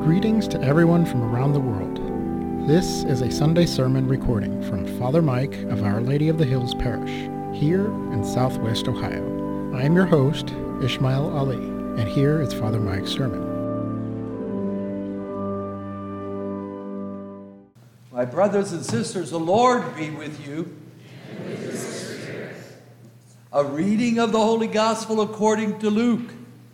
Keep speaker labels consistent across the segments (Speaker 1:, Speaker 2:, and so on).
Speaker 1: Greetings to everyone from around the world. This is a Sunday sermon recording from Father Mike of Our Lady of the Hills Parish, here in Southwest Ohio. I am your host, Ishmael Ali, and here is Father Mike's sermon.
Speaker 2: My brothers and sisters, the Lord be with you.
Speaker 3: And with your spirit.
Speaker 2: A reading of the Holy Gospel according to Luke.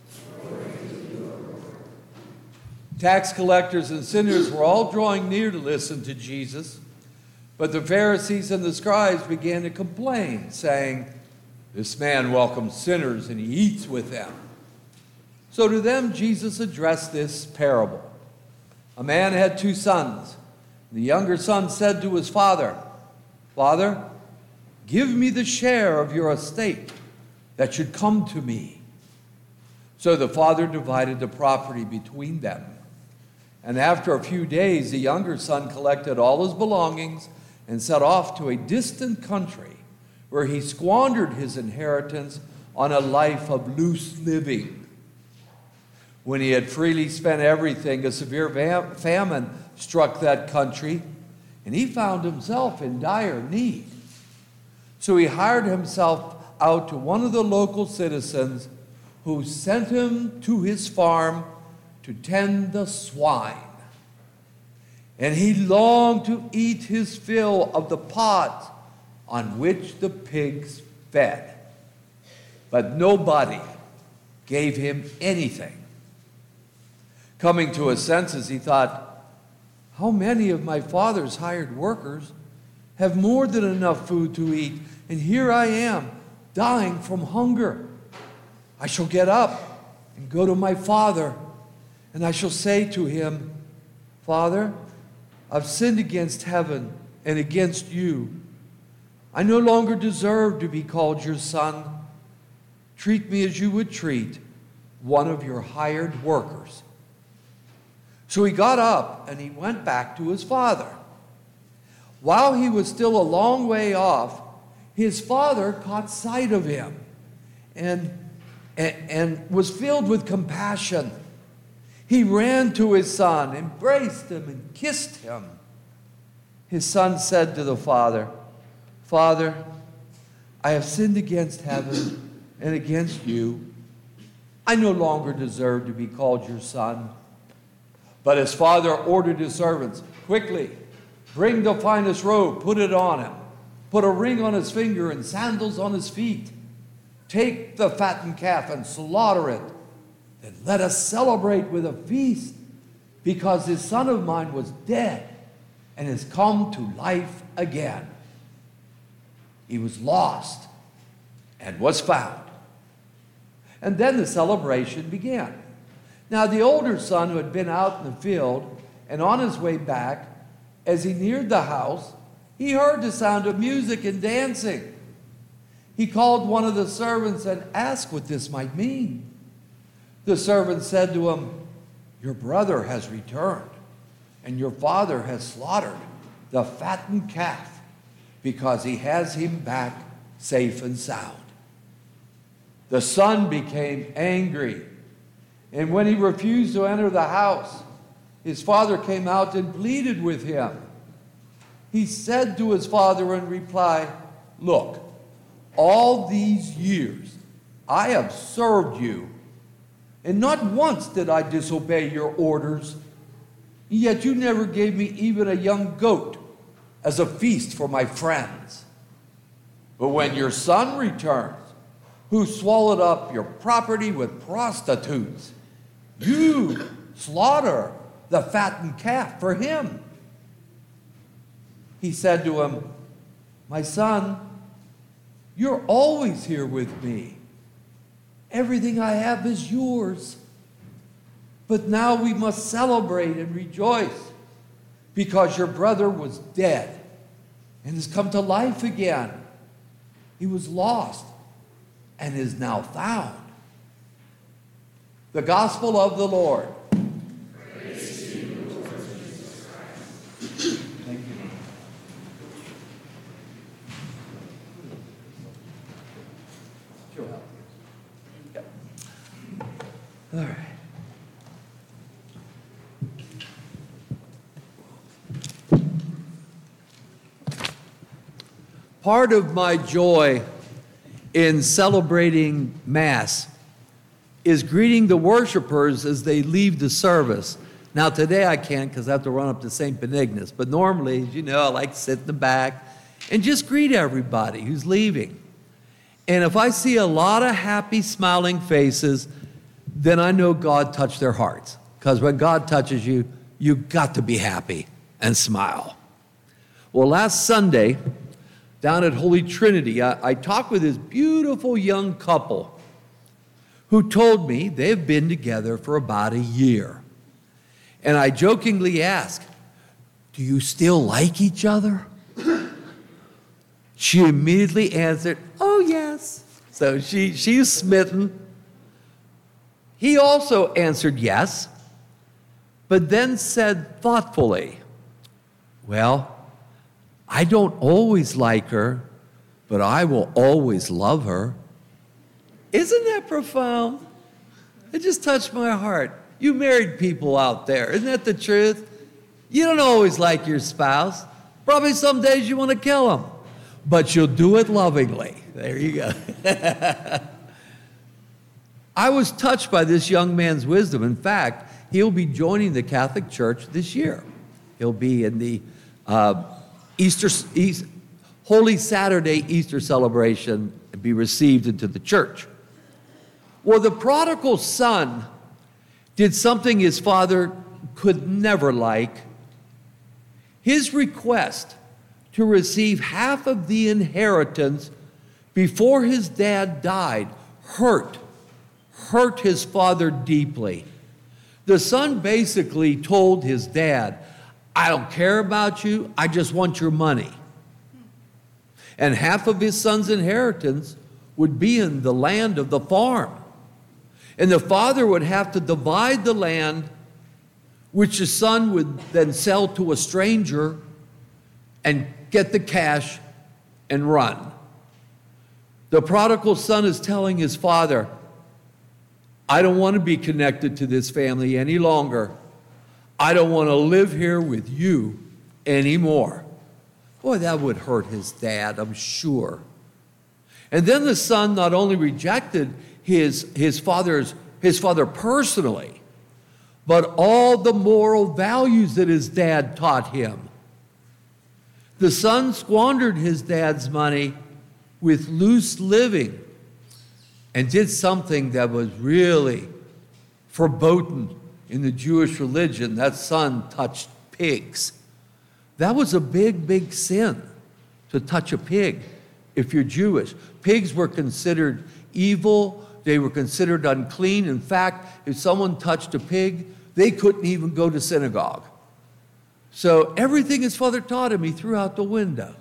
Speaker 2: Tax collectors and sinners were all drawing near to listen to Jesus, but the Pharisees and the scribes began to complain, saying, "This man welcomes sinners and he eats with them." So to them Jesus addressed this parable. A man had 2 sons. The younger son said to his father, "Father, give me the share of your estate that should come to me." So the father divided the property between them. And after a few days, the younger son collected all his belongings and set off to a distant country where he squandered his inheritance on a life of loose living. When he had freely spent everything, a severe famine struck that country, and he found himself in dire need. So he hired himself out to one of the local citizens, who sent him to his farm to tend the swine. And he longed to eat his fill of the pods on which the pigs fed. But nobody gave him anything. Coming to his senses, he thought, "How many of my father's hired workers have more than enough food to eat, and here I am, dying from hunger. I shall get up and go to my father, and I shall say to him, 'Father, I've sinned against heaven and against you. I no longer deserve to be called your son. Treat me as you would treat one of your hired workers.' So he got up and he went back to his father. While he was still a long way off, his father caught sight of him and was filled with compassion. He ran to his son, embraced him, and kissed him. His son said to the father, 'Father, I have sinned against heaven and against you. I no longer deserve to be called your son.' But his father ordered his servants, 'Quickly, bring the finest robe, put it on him. Put a ring on his finger and sandals on his feet. Take the fattened calf and slaughter it. Then let us celebrate with a feast, because this son of mine was dead and has come to life again. He was lost and was found.' And then the celebration began. Now the older son, who had been out in the field and on his way back, as he neared the house, he heard the sound of music and dancing. He called one of the servants and asked what this might mean. The servant said to him, 'Your brother has returned, and your father has slaughtered the fattened calf, because he has him back safe and sound.' The son became angry, and when he refused to enter the house, his father came out and pleaded with him. He said to his father in reply, 'Look, all these years I have served you, and not once did I disobey your orders. Yet you never gave me even a young goat as a feast for my friends. But when your son returns, who swallowed up your property with prostitutes, you slaughter the fattened calf for him.' He said to him, 'My son, you're always here with me. Everything I have is yours. But now we must celebrate and rejoice, because your brother was dead and has come to life again. He was lost and is now found.'" The Gospel of the Lord.
Speaker 3: Praise to you, Lord Jesus Christ.
Speaker 2: Thank you. Sure. Yep. All right. Part of my joy in celebrating Mass is greeting the worshipers as they leave the service. Now today I can't because I have to run up to St. Benignus, but normally, as you know, I like to sit in the back and just greet everybody who's leaving. And if I see a lot of happy, smiling faces, then I know God touched their hearts. Because when God touches you, you've got to be happy and smile. Well, last Sunday, down at Holy Trinity, I talked with this beautiful young couple who told me they've been together for about a year. And I jokingly asked, "Do you still like each other?" She immediately answered, "Oh, yes." So she's smitten. He also answered yes, but then said thoughtfully, "Well, I don't always like her, but I will always love her." Isn't that profound? It just touched my heart. You married people out there, isn't that the truth? You don't always like your spouse. Probably some days you want to kill them, but you'll do it lovingly. There you go. I was touched by this young man's wisdom. In fact, he'll be joining the Catholic Church this year. He'll be in the Holy Saturday Easter celebration and be received into the church. Well, the prodigal son did something his father could never like. His request to receive half of the inheritance before his dad died hurt his father deeply. The son basically told his dad, "I don't care about you, I just want your money." And half of his son's inheritance would be in the land of the farm. And the father would have to divide the land, which the son would then sell to a stranger and get the cash and run. The prodigal son is telling his father, "I don't want to be connected to this family any longer. I don't want to live here with you anymore." Boy, that would hurt his dad, I'm sure. And then the son not only rejected his father personally, but all the moral values that his dad taught him. The son squandered his dad's money with loose living and did something that was really verboten in the Jewish religion. That son touched pigs. That was a big, big sin, to touch a pig if you're Jewish. Pigs were considered evil. They were considered unclean. In fact, if someone touched a pig, they couldn't even go to synagogue. So everything his father taught him, he threw out the window.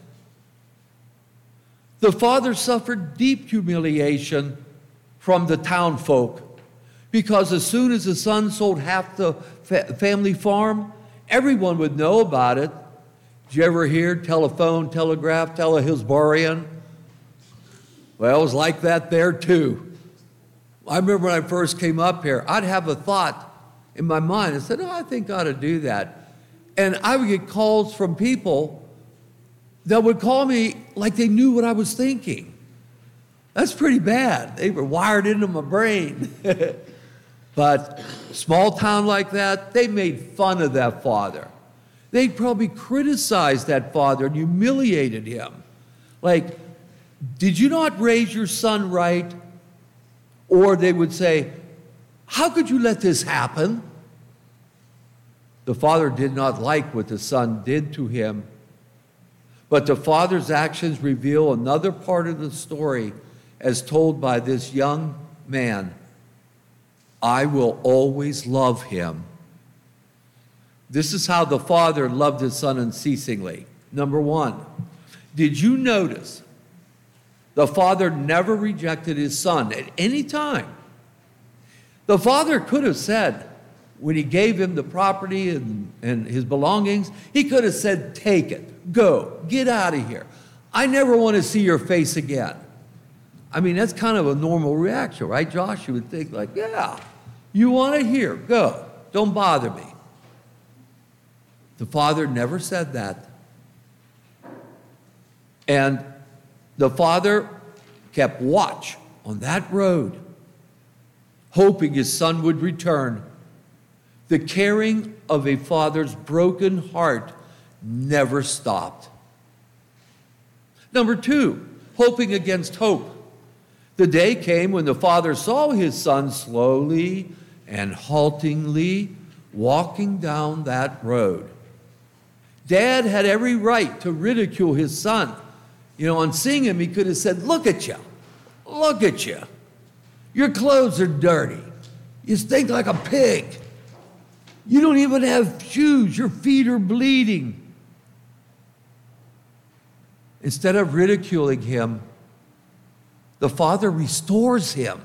Speaker 2: The father suffered deep humiliation from the townfolk because as soon as the son sold half the family farm, everyone would know about it. Did you ever hear telephone, telegraph, telehilsborian? Well, it was like that there too. I remember when I first came up here, I'd have a thought in my mind. I said, "Oh, I think I ought to do that." And I would get calls from people that would call me like they knew what I was thinking. That's pretty bad. They were wired into my brain. But small town like that, they made fun of that father. They probably criticized that father and humiliated him. Like, "Did you not raise your son right?" Or they would say, "How could you let this happen?" The father did not like what the son did to him. But the father's actions reveal another part of the story as told by this young man. "I will always love him." This is how the father loved his son unceasingly. Number one, did you notice the father never rejected his son at any time? The father could have said, when he gave him the property and his belongings, he could have said, "Take it, go, get out of here. I never want to see your face again." I mean, that's kind of a normal reaction, right, Josh? You would think like, "Yeah, you want to hear, go, don't bother me." The father never said that. And The father kept watch on that road, hoping his son would return. The caring of a father's broken heart never stopped. Number 2, hoping against hope. The day came when the father saw his son slowly and haltingly walking down that road. Dad had every right to ridicule his son. On seeing him, he could have said, "Look at you. Look at you. Your clothes are dirty. You stink like a pig. You don't even have shoes. Your feet are bleeding." Instead of ridiculing him, the father restores him.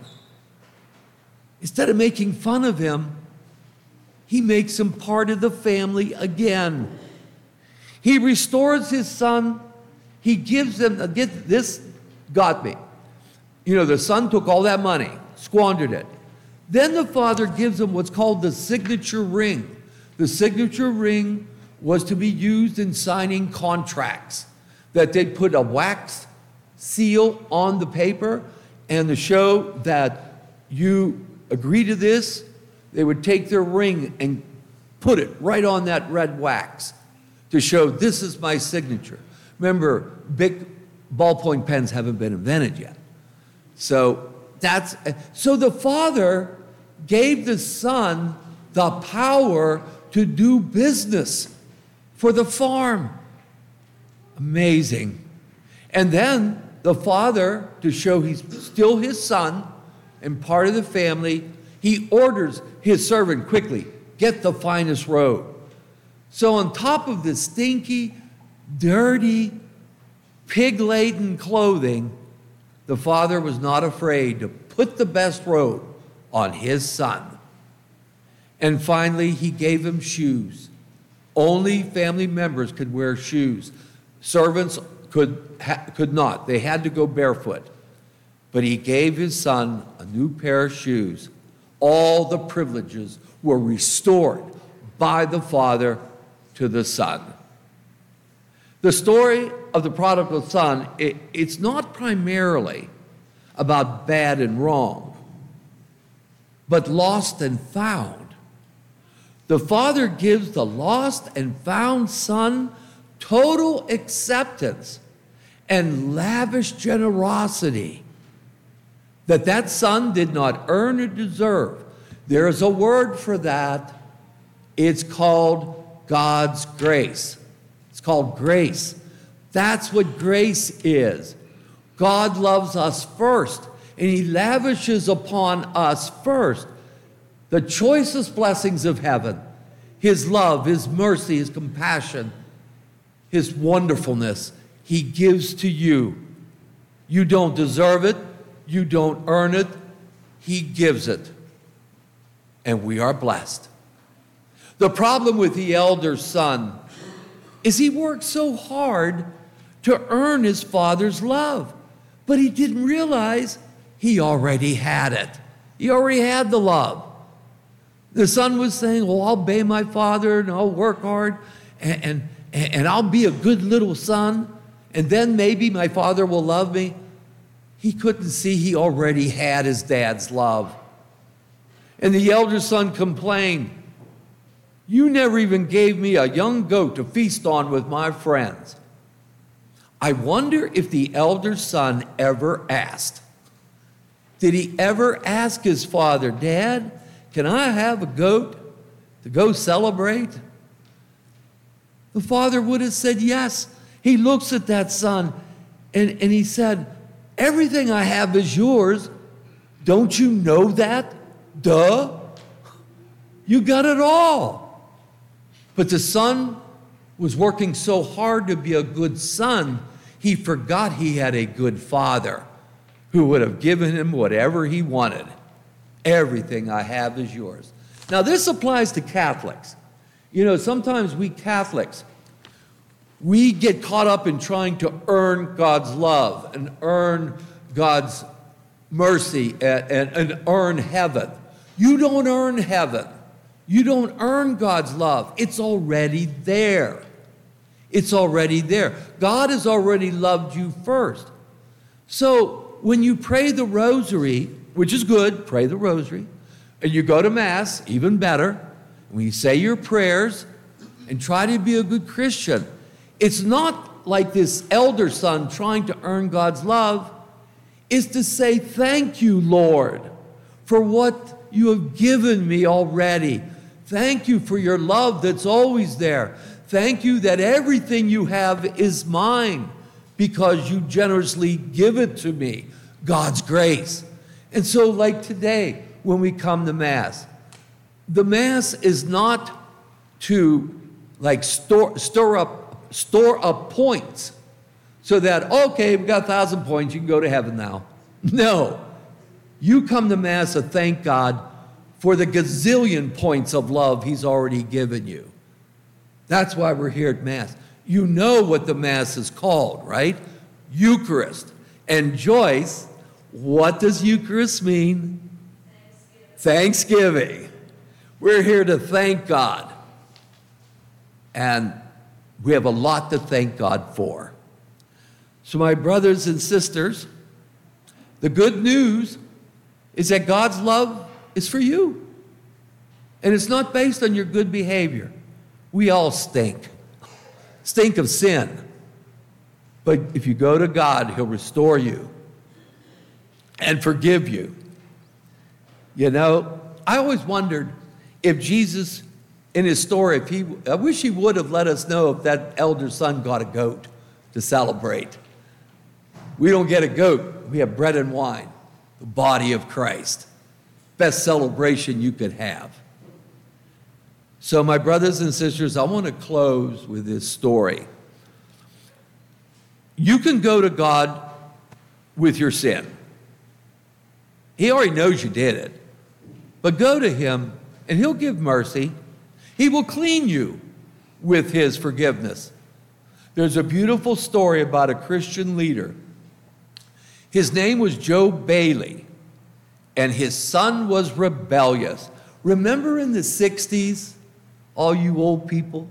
Speaker 2: Instead of making fun of him, he makes him part of the family again. He restores his son. He gives them, this got me. The son took all that money, squandered it. Then the father gives him what's called the signature ring. The signature ring was to be used in signing contracts, that they'd put a wax seal on the paper, and to show that you agree to this, they would take their ring and put it right on that red wax to show this is my signature. Remember, big ballpoint pens haven't been invented yet. So the father gave the son the power to do business for the farm. Amazing. And then the father, to show he's still his son and part of the family, he orders his servant quickly, get the finest robe. So on top of the stinky, dirty, pig-laden clothing, the father was not afraid to put the best robe on his son. And finally, he gave him shoes. Only family members could wear shoes. Servants could not. They had to go barefoot. But he gave his son a new pair of shoes. All the privileges were restored by the father to the son. The story of the prodigal son, it's not primarily about bad and wrong, but lost and found. The father gives the lost and found son total acceptance and lavish generosity that son did not earn or deserve. There is a word for that. It's called God's grace. It's called grace. That's what grace is. God loves us first, and he lavishes upon us first the choicest blessings of heaven, his love, his mercy, his compassion, his wonderfulness. He gives to you. You don't deserve it. You don't earn it. He gives it. And we are blessed. The problem with the elder son is he worked so hard to earn his father's love, but he didn't realize he already had it. He already had the love. The son was saying, well, I'll obey my father and I'll work hard and I'll be a good little son, and then maybe my father will love me. He couldn't see he already had his dad's love. And the elder son complained, you never even gave me a young goat to feast on with my friends. I wonder if the elder son ever asked. Did he ever ask his father, Dad, can I have a goat to go celebrate? The father would have said yes. He looks at that son and he said, everything I have is yours. Don't you know that? Duh. You got it all. But the son was working so hard to be a good son, he forgot he had a good father who would have given him whatever he wanted. Everything I have is yours. Now, this applies to Catholics. Sometimes we Catholics, we get caught up in trying to earn God's love and earn God's mercy and earn heaven. You don't earn heaven. You don't earn God's love. It's already there. It's already there. God has already loved you first. So when you pray the rosary, which is good, pray the rosary, and you go to Mass, even better, when you say your prayers and try to be a good Christian, it's not like this elder son trying to earn God's love. It's to say, thank you, Lord, for what you have given me already. Thank you for your love that's always there. Thank you that everything you have is mine because you generously give it to me, God's grace. And so like today, when we come to Mass, the Mass is not to like store up points so that, okay, we got 1,000 points, you can go to heaven now. No. You come to Mass to thank God for the gazillion points of love he's already given you. That's why we're here at Mass. You know what the Mass is called, right? Eucharist. And Joyce, what does Eucharist mean? Thanksgiving. We're here to thank God. And we have a lot to thank God for. So my brothers and sisters, the good news is that God's love is for you. And it's not based on your good behavior. We all stink of sin. But if you go to God, he'll restore you and forgive you. You know, I always wondered if Jesus, in his story, I wish he would have let us know if that elder son got a goat to celebrate. We don't get a goat. We have bread and wine, the body of Christ. Best celebration you could have. So my brothers and sisters, I want to close with this story. You can go to God with your sin. He already knows you did it. But go to him and he'll give mercy. He will clean you with his forgiveness. There's a beautiful story about a Christian leader. His name was Joe Bailey, and his son was rebellious. Remember in the 60s, all you old people?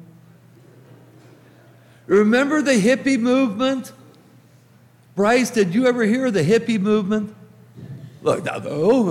Speaker 2: Remember the hippie movement? Bryce, did you ever hear of the hippie movement? Look, now,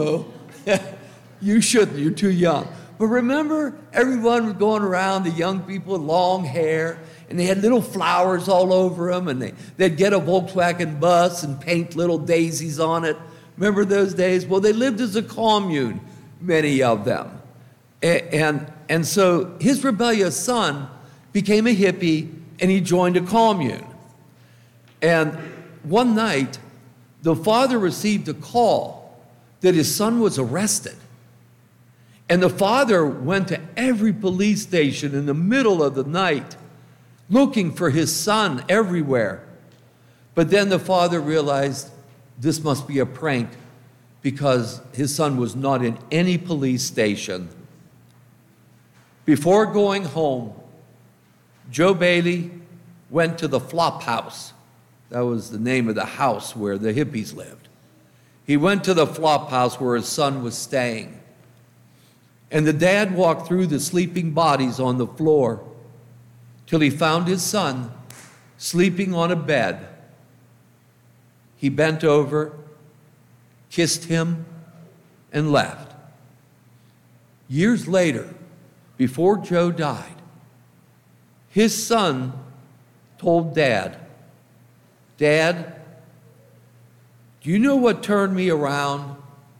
Speaker 2: you shouldn't, you're too young. But remember, everyone was going around, the young people with long hair, and they had little flowers all over them, and they'd get a Volkswagen bus and paint little daisies on it. Remember those days? Well, they lived as a commune, many of them. And so his rebellious son became a hippie, and he joined a commune. And one night, the father received a call that his son was arrested. And the father went to every police station in the middle of the night, looking for his son everywhere. But then the father realized this must be a prank because his son was not in any police station. Before going home, Joe Bailey went to the Flop House. That was the name of the house where the hippies lived. He went to the Flop House where his son was staying. And the dad walked through the sleeping bodies on the floor till he found his son sleeping on a bed. He bent over, kissed him, and left. Years later, before Joe died, his son told Dad, "Dad, do you know what turned me around?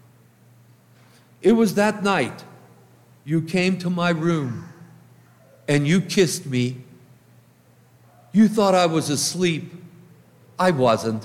Speaker 2: It was that night you came to my room and you kissed me. You thought I was asleep. I wasn't.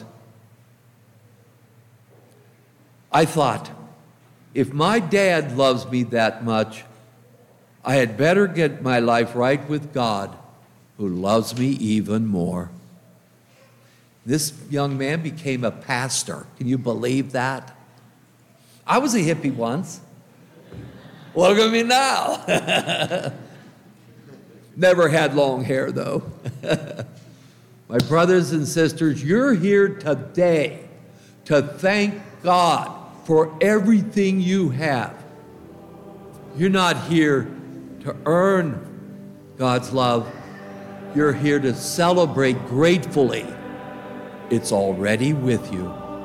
Speaker 2: I thought, if my dad loves me that much, I had better get my life right with God, who loves me even more." This young man became a pastor. Can you believe that? I was a hippie once. Look at me now. Never had long hair, though. My brothers and sisters, you're here today to thank God for everything you have. You're not here to earn God's love. You're here to celebrate gratefully. It's already with you.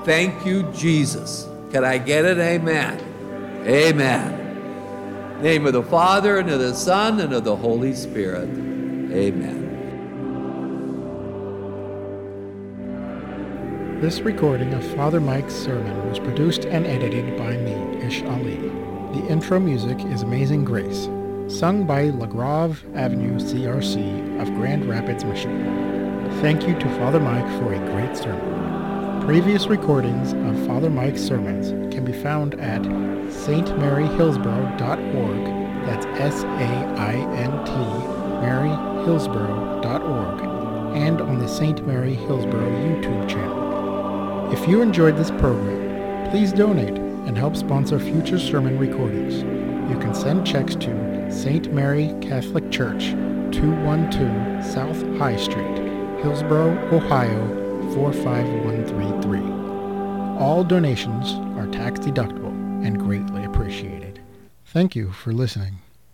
Speaker 2: Thank you, Jesus. Can I get it? Amen. Amen. In the name of the Father, and of the Son, and of the Holy Spirit. Amen.
Speaker 1: This recording of Father Mike's sermon was produced and edited by me, Ish Ali. The intro music is Amazing Grace, sung by LaGrave Avenue CRC of Grand Rapids, Michigan. Thank you to Father Mike for a great sermon. Previous recordings of Father Mike's sermons can be found at stmaryhillsboro.org, that's SAINT, maryhillsboro.org, and on the St. Mary Hillsboro YouTube channel. If you enjoyed this program, please donate and help sponsor future sermon recordings. You can send checks to St. Mary Catholic Church, 212 South High Street, Hillsboro, Ohio, 45133. All donations are tax deductible and greatly appreciated. Thank you for listening.